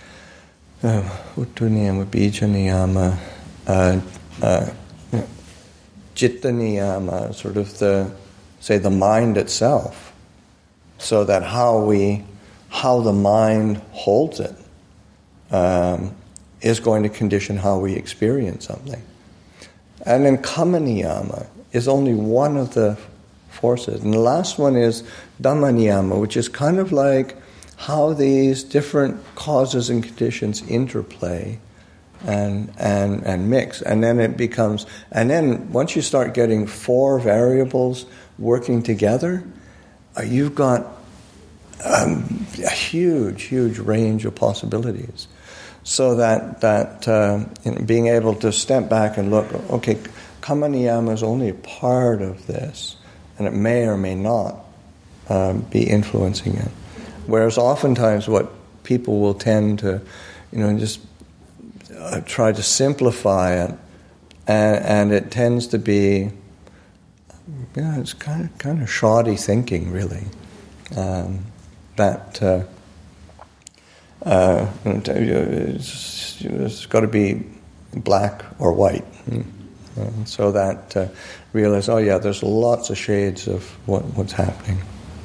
Uttu niyama, bija niyama. Uh, uh, Citta niyama, sort of the, say, the mind itself, so that how we, how the mind holds it, um, is going to condition how we experience something. And then kamma niyama is only one of the forces, and the last one is dhamma niyama, which is kind of like how these different causes and conditions interplay. And, and and mix, and then it becomes, and then once you start getting four variables working together, uh, you've got um, a huge, huge range of possibilities. So that that uh, you know, being able to step back and look, okay, kamma niyama is only a part of this, and it may or may not uh, be influencing it. Whereas oftentimes, what people will tend to, you know, just Uh, try to simplify it, and, and it tends to be, yeah, it's kind of kind of shoddy thinking, really. Um, that uh, uh, it's, it's got to be black or white, and so that uh, realize, oh yeah, there's lots of shades of what, what's happening.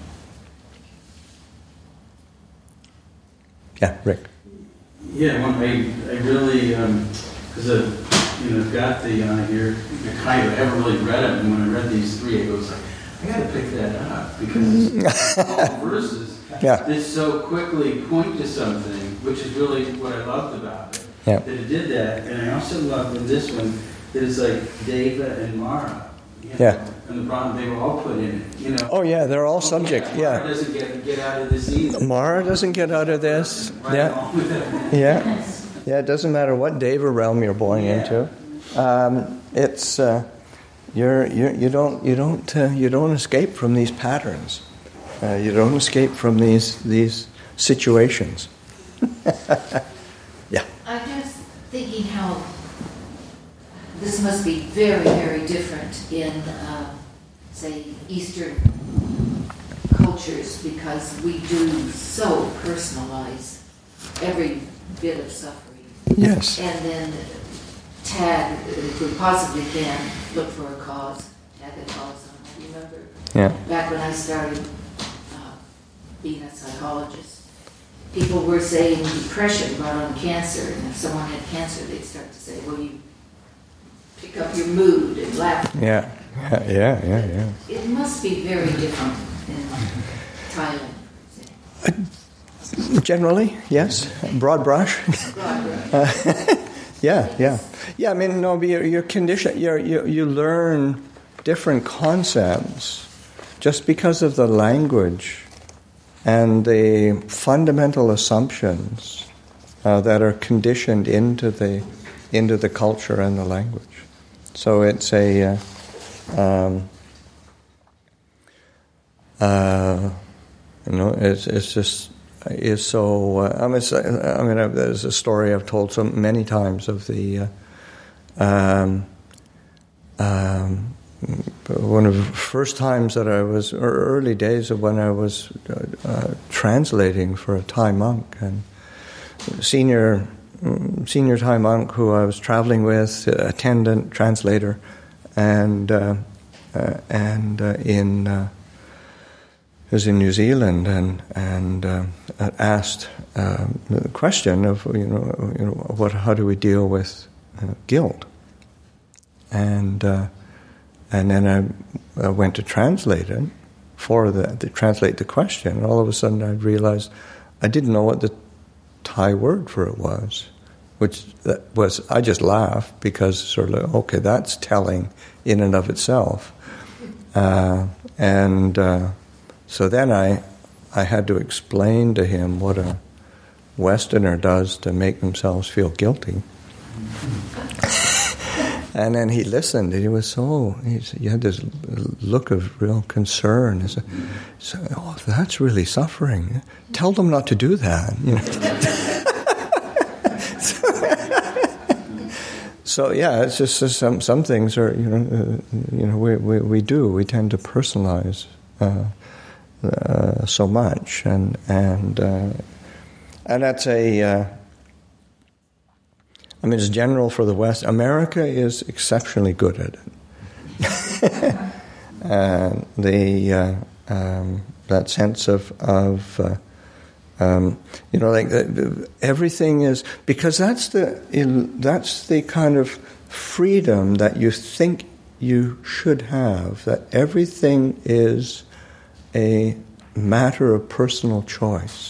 Yeah, Rick. Yeah, well, I, I really, because um, I've, you know, got the uh, here, the kind of, I haven't really read it, and when I read these three, I was like, I got to pick that up, because all verses yeah. that so quickly point to something, which is really what I loved about it, yeah. that it did that, and I also loved in this one, that it's like Deva and Mara. You know, yeah. And the Brahman, they were all put in it, you know. Oh yeah, they're all okay, subject. Mara Yeah. Mara doesn't get get out of this either. Mara doesn't get out of this. Right yeah. along with it. Yeah. Yeah, it doesn't matter what Deva realm you're born Yeah. into. Um, it's uh, you're, you're you don't you don't uh, you don't escape from these patterns. Uh, you don't escape from these these situations. Yeah. I'm just thinking how this must be very, very different in, uh, say, Eastern cultures, because we do so personalize every bit of suffering. Yes. And then tag, if we possibly can, look for a cause, tag a cause on it. Remember, Yeah. back when I started uh, being a psychologist, people were saying depression brought on cancer, and if someone had cancer, they'd start to say, well, you pick up your mood and laugh. Yeah. Yeah. Yeah. Yeah. Yeah. It must be very different in Thailand, for example. Generally, yes. Broad brush. Uh, yeah, yeah, yeah. I mean, no, but you're, you're conditioned. You're, you you learn different concepts just because of the language and the fundamental assumptions uh, that are conditioned into the into the culture and the language. So it's a uh, um, uh, you know, it's it's just. Is so. Uh, I mean, it's, I mean, uh, there's a story I've told so many times of the uh, um, um, one of the first times that I was, or early days of when I was uh, uh, translating for a Thai monk, and senior senior Thai monk who I was traveling with, attendant, translator, and uh, uh, and uh, in. Uh, I was in New Zealand and and uh, asked uh, the question of you know you know what how do we deal with uh, guilt, and uh, and then I, I went to translate it for the to translate the question, and all of a sudden I realized I didn't know what the Thai word for it was, which that was I just laughed because sort of okay, that's telling in and of itself, uh, and. Uh, So then I, I had to explain to him what a Westerner does to make themselves feel guilty. And then he listened, and he was so, he, he had this look of real concern. He said, so, oh, that's really suffering. Tell them not to do that. You know? So yeah, it's just uh, some some things are you know uh, you know we, we we do we tend to personalize. Uh, Uh, so much, and and uh, and that's a. Uh, I mean, it's general for the West. America is exceptionally good at it. uh, the uh, um, that sense of of uh, um, you know, like the, everything is because that's the that's the kind of freedom that you think you should have. That everything is a matter of personal choice.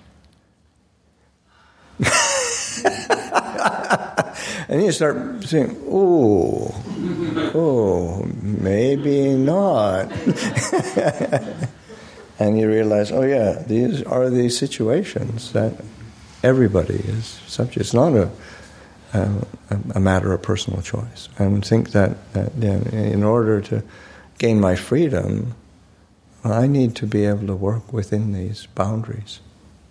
And you start saying, oh, oh, maybe not. And you realize, oh yeah, these are the situations that everybody is subject. It's not a, a, a matter of personal choice. And think that, that you know, in order to gain my freedom, I need to be able to work within these boundaries.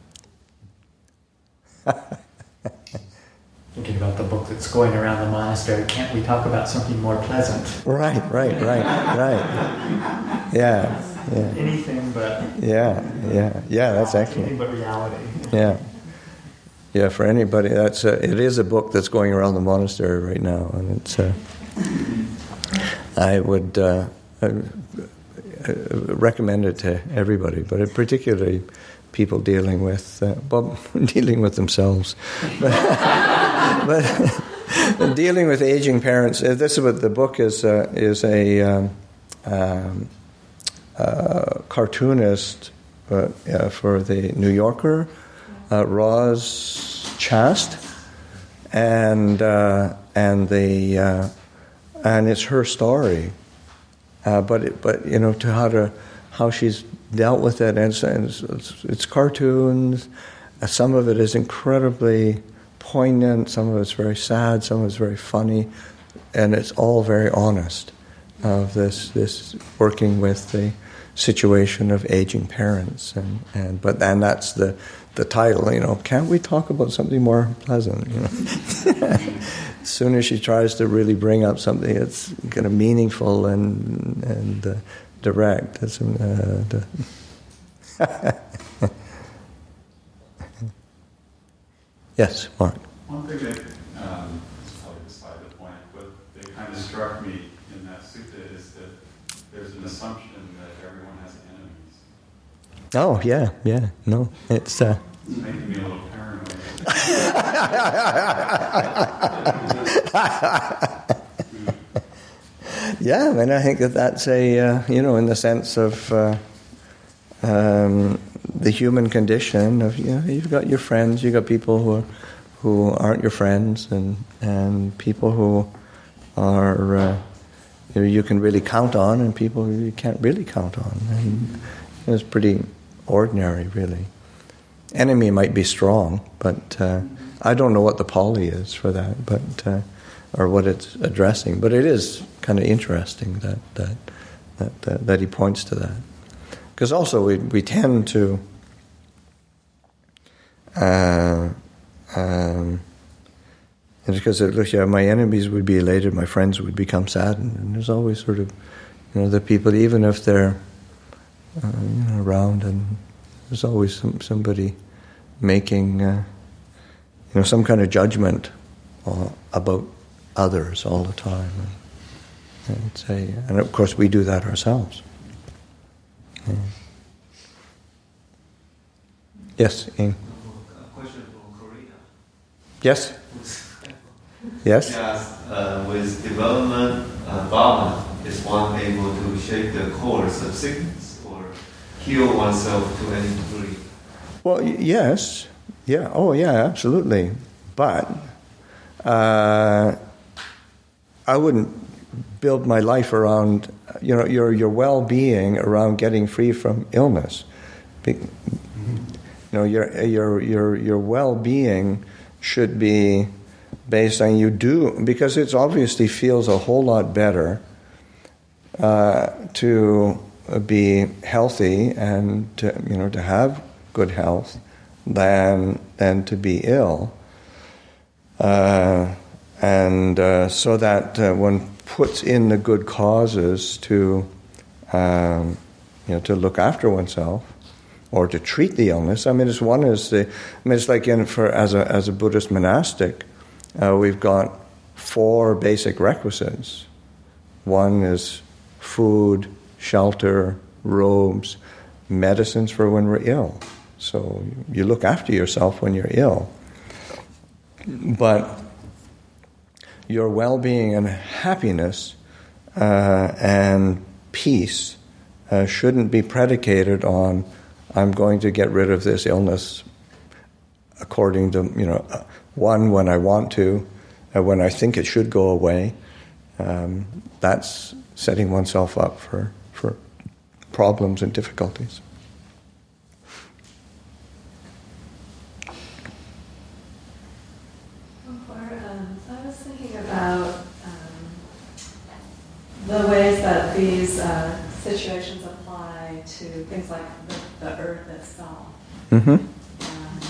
Thinking about the book that's going around the monastery, can't we talk about something more pleasant? Right, right, right, right. Yeah, yeah. Anything but... Yeah, yeah, yeah, that's excellent. Anything but reality. Yeah. Yeah, for anybody, that's a, it is a book that's going around the monastery right now, and it's, uh, I would... Uh, Uh, recommend it to everybody, but particularly people dealing with uh, well, dealing with themselves, but, but dealing with aging parents. Uh, this is what the book is. Uh, is a um, um, uh, cartoonist uh, uh, for the New Yorker, uh, Roz Chast, and uh, and the uh, and it's her story. Uh, but it, but you know to how to how she's dealt with it, and it's, it's, it's cartoons. Uh, some of it is incredibly poignant, some of it's very sad, some of it's very funny, and it's all very honest of this this working with the situation of aging parents, and, and but then that's the the title, you know. Can't we talk about something more pleasant? You know, as soon as she tries to really bring up something that's kind of meaningful and and uh, direct, that's uh, the yes, Mark. One thing that um, is probably beside the point, but it kind of struck me in that sutta is that there's an assumption that everyone has enemies. Oh yeah, yeah. No, it's. Uh, It's making me a little paranoid. Yeah, I mean, I think that that's a uh, you know, in the sense of uh, um, the human condition of, you know, you've got your friends, you've got people who are, who aren't your friends, and and people who are uh, you know, you can really count on, and people who you can't really count on, and it's pretty ordinary, really. Enemy might be strong, but uh, I don't know what the Pali is for that, but uh, or what it's addressing. But it is kind of interesting that that that, that, that he points to that, because also we we tend to uh, um, and because it looks, yeah, my enemies would be elated, my friends would become saddened, and there's always sort of, you know, the people, even if they're uh, you know, around, and there's always some, somebody making, uh, you know, some kind of judgment uh, about others all the time, and, and say, and of course we do that ourselves. Yeah. Yes, Ian. A question from Korea. Yes. Yes. Yes. Uh, with development, uh, Bhavana, is one able to shape the course of sickness or heal oneself to any degree? Well, y- yes, yeah, oh yeah, absolutely. But uh, I wouldn't build my life around, you know, your your well-being around getting free from illness. Be, you know, your your your your well-being should be based on you do, because it obviously feels a whole lot better uh, to be healthy and to, you know, to have good health than than to be ill, uh, and uh, so that uh, one puts in the good causes to um, you know, to look after oneself or to treat the illness. I mean, it's one is the I mean, it's like in for as a as a Buddhist monastic, uh, we've got four basic requisites. One is food, shelter, robes, medicines for when we're ill. So you look after yourself when you're ill. But your well-being and happiness uh, and peace uh, shouldn't be predicated on, I'm going to get rid of this illness according to, you know, one, when I want to, uh, when I think it should go away. Um, that's setting oneself up for, for problems and difficulties. I was thinking about um, the ways that these uh, situations apply to things like the, the earth itself Mm-hmm. and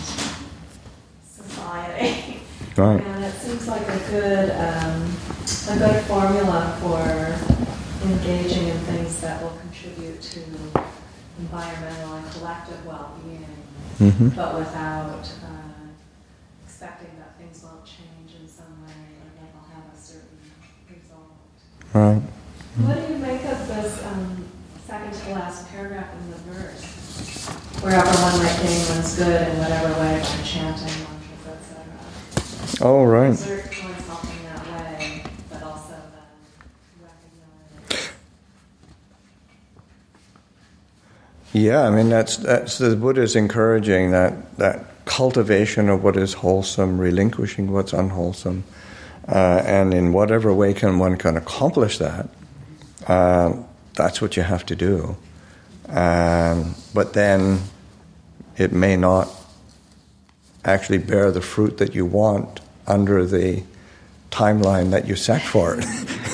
society. Right. And it seems like a good um, a good formula for engaging in things that will contribute to environmental and collective well-being, Mm-hmm. but without uh, expecting that things won't change in some way or that they'll have a certain result. Right. What do you make of this um, second to last paragraph in the verse? Wherever one might gain one's good in whatever way, by chanting, mantras, et cetera. Oh, right. Exert oneself in that way, but also then recognize. Yeah, I mean, that's that's the Buddha is encouraging that, that cultivation of what is wholesome, relinquishing what's unwholesome, uh, and in whatever way can one can accomplish that, uh, that's what you have to do. Um, but then it may not actually bear the fruit that you want under the timeline that you set for it.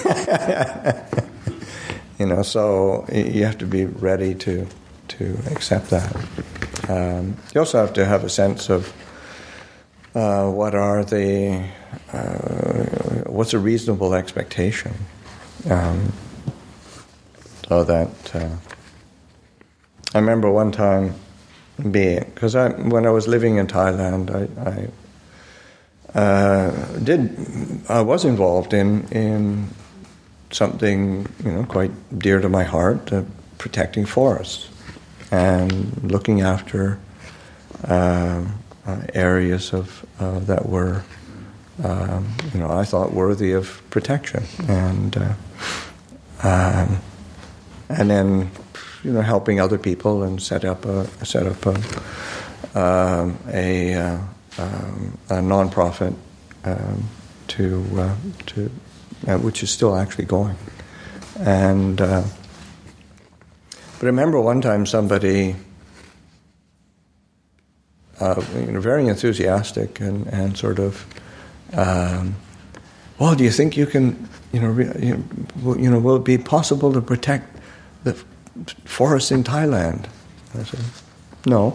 You know, so you have to be ready to to accept that. Um, you also have to have a sense of uh, what are the uh, what's a reasonable expectation, um, so that uh, I remember one time being because I when I was living in Thailand, I. I Uh, did I was involved in in something you know quite dear to my heart, uh, protecting forests and looking after uh, uh, areas of uh, that were um, you know I thought worthy of protection, and uh, um, and then you know helping other people and set up a set up a um, a uh, Um, a non-profit um, to uh, to uh, which is still actually going, and uh, but I remember one time somebody uh, you know very enthusiastic and, and sort of um, well, do you think you can you know re- you, know, will, you know will it be possible to protect the forests in Thailand? And I said no.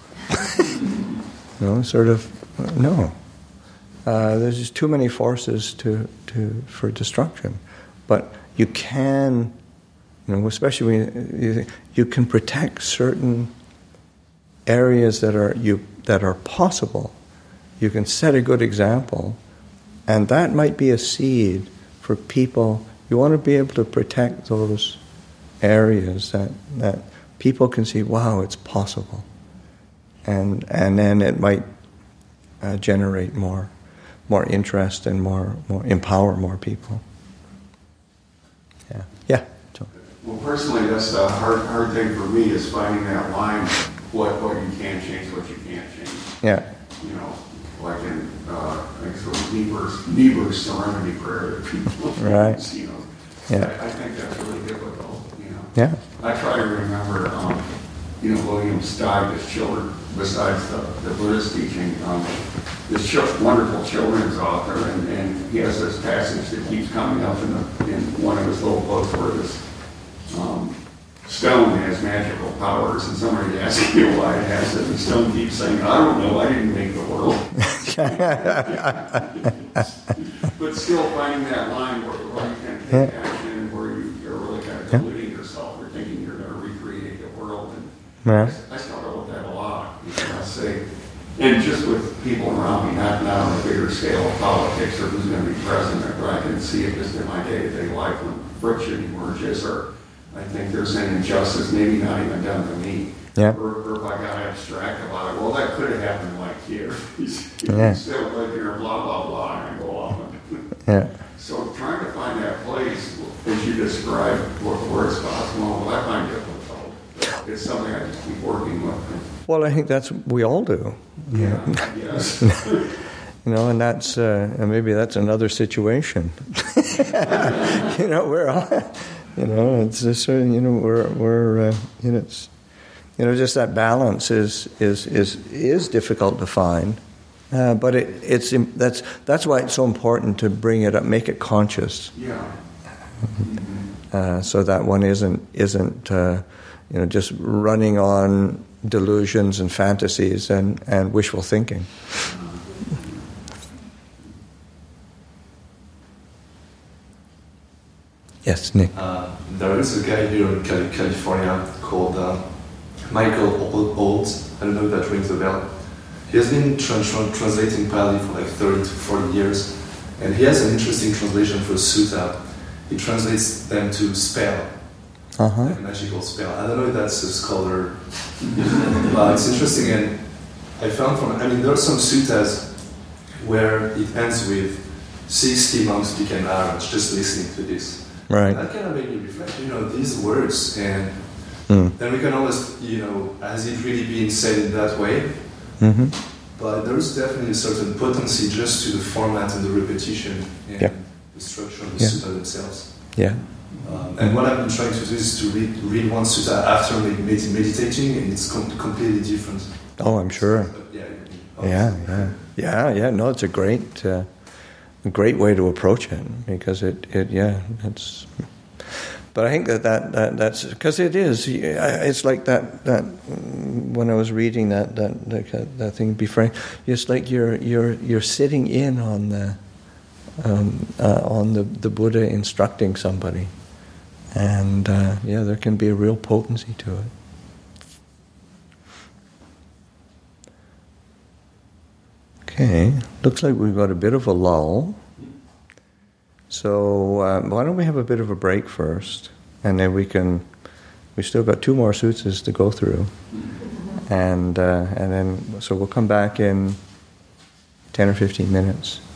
No, sort of, no. Uh, there's just too many forces to, to for destruction. But you can, you know, especially when you, you can protect certain areas that are you that are possible. You can set a good example, and that might be a seed for people. You want to be able to protect those areas that that people can see. Wow, it's possible. And and then it might uh, generate more more interest and more more empower more people. Yeah, yeah. So. Well, personally, that's the hard hard thing for me is finding that line. What what you can change, what you can't change. Yeah. You know, like in uh, I think it was Niebuhr's Niebuhr's Serenity Prayer that people right. You know. Yeah. I, I think that's really difficult. You know. Yeah. I try to remember. Um, You know, William Steig's children, besides the, the Buddhist teaching, um, this ch- wonderful children's author, and, and he has this passage that keeps coming up in, the, in one of his little books where this um, stone has magical powers, and somebody asks me why it has it, and the stone keeps saying, I don't know, I didn't make the world. But still finding that line where, where you can take yeah. action, where you, you're really kind of deluding yeah. yourself, you're thinking you're going to recreate the world, and Yeah. I struggle with that a lot. You know, I say, and just with people around me, not, not on a bigger scale of politics or who's going to be president, but I can see it just in my day-to-day life when friction emerges, or I think there's an injustice, maybe not even done to me. Yeah. Or, or if I got abstract about it, well, that could have happened like here. He's, yeah. he's still like here, blah, blah, blah, and I go off. Yeah. So trying to find that place, as you describe, where, where it's possible, well, I find it it's something I just keep working with. Well, I think that's we all do. Yeah. Yes. You know, and that's uh, and maybe that's another situation. You know, we're all, you know, it's just, you know, we're we're uh, you know, it's, you know, just that balance is is is is difficult to find, uh, but it it's that's that's why it's so important to bring it up, make it conscious. Yeah. Uh, so that one isn't isn't. Uh, You know, just running on delusions and fantasies and, and wishful thinking. Yes, Nick. Uh, there is a guy here in Cali- California called uh, Michael Olds. I don't know if that rings a bell. He has been tra- tra- translating Pali for like thirty to forty years, and he has an interesting translation for sutta. He translates them to spell. Uh-huh. Like a magical spell. I don't know if that's a scholar, but it's interesting. And I found from, I mean, there are some suttas where it ends with sixty monks became Arahants just listening to this. Right. And that kind of made me reflect, you know, these words, and mm. then we can always, you know, has it really been said in that way? Mm-hmm. But there is definitely a certain potency just to the format and the repetition and yeah. the structure of the yeah. sutta themselves. Yeah. Um, and what I've been trying to do is to read, read one sutta after med- med- meditating, and it's com- completely different. Oh, I'm sure. But yeah, Yeah, yeah, yeah, yeah. No, it's a great, uh, a great way to approach it because it, it, yeah, it's. But I think that, that, that that's because it is. It's like that that when I was reading that that that, that thing, be frank. It's like you're you're you're sitting in on the um, uh, on the, the Buddha instructing somebody, and uh, yeah, there can be a real potency to it. Okay, looks like we've got a bit of a lull. So uh, why don't we have a bit of a break first, and then we can. We still got two more suttas to go through, and uh, and then so we'll come back in ten or fifteen minutes.